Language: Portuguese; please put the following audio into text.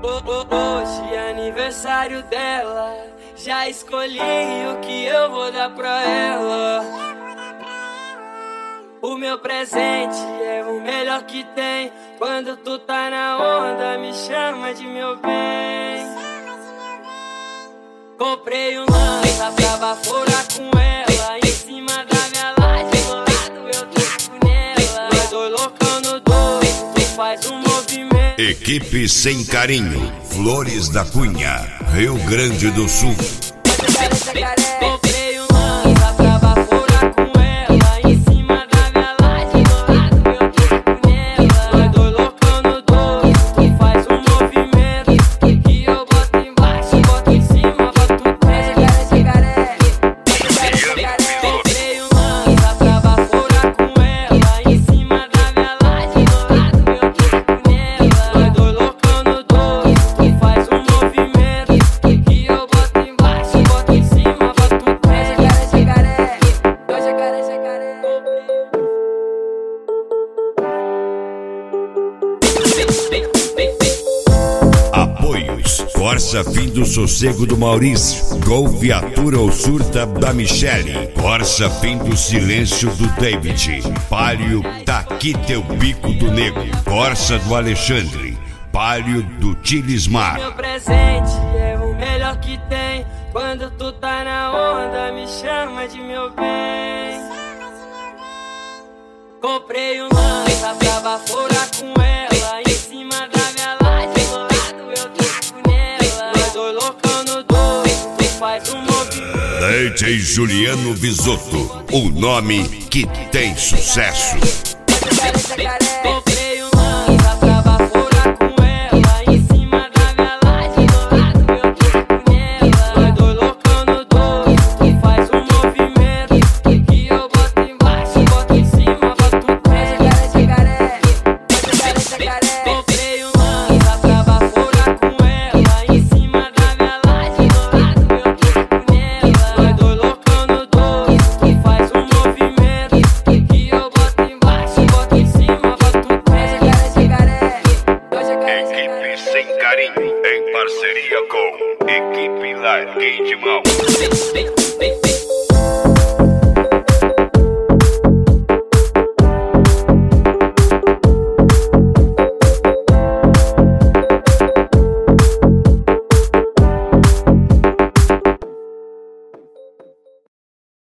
Hoje é aniversário dela, já escolhi o que eu vou dar pra ela. O meu presente é o melhor que tem. Quando tu tá na onda, me chama de meu bem. Comprei um lança pra baforar com ela. Em cima da minha laje, do lado eu taco nela. Nós dois loucão no dois, tu faz um movimento. Equipe Sem Carinho, Flores da Cunha, Rio Grande do Sul. Comprei um lança pra baforar com ela. Em cima da minha laje, do lado eu taco nela. Nós dois loucão no dois, tu faz um movimento. Que eu boto embaixo, boto em cima, boto dentro. Comprei um lança pra baforar com ela. Em cima da minha laje, do lado eu taco nela. Nós dois loucão no dois, tu faz um movimento. Que eu boto embaixo, boto em cima, boto dentro. Apoios: Corsa Fim do Sossego do Maurício, Gol Viatura ou Surta da Michele, Corsa Fim do Silêncio do David, Palio Tá Aqui Teu Bico do Nego, Corsa do Alexandre, Palio do Tilismar. Meu presente é o melhor que tem. Quando tu tá na onda, me chama de meu bem. Comprei um lança pra baforar com ela. Em cima da minha laje, do lado eu taco nela. Nós dois loucão no dois, tu faz um movimento. DJ Juliano Visotto, o nome que tem sucesso. Comprei um lança pra baforar com ela. Em cima da minha laje, do lado eu taco nela. Nós dois loucão no dois, tu faz um movimento. Que eu boto embaixo, boto em cima, boto dentro. Comprei um lança pra baforar com ela. Em cima da minha laje, do lado eu taco nela. Nós dois loucão no dois, tu faz um movimento. Que eu boto embaixo, boto em cima, boto dentro. Equipe Sem Carinho, em parceria com Equipe Larguei de Mão.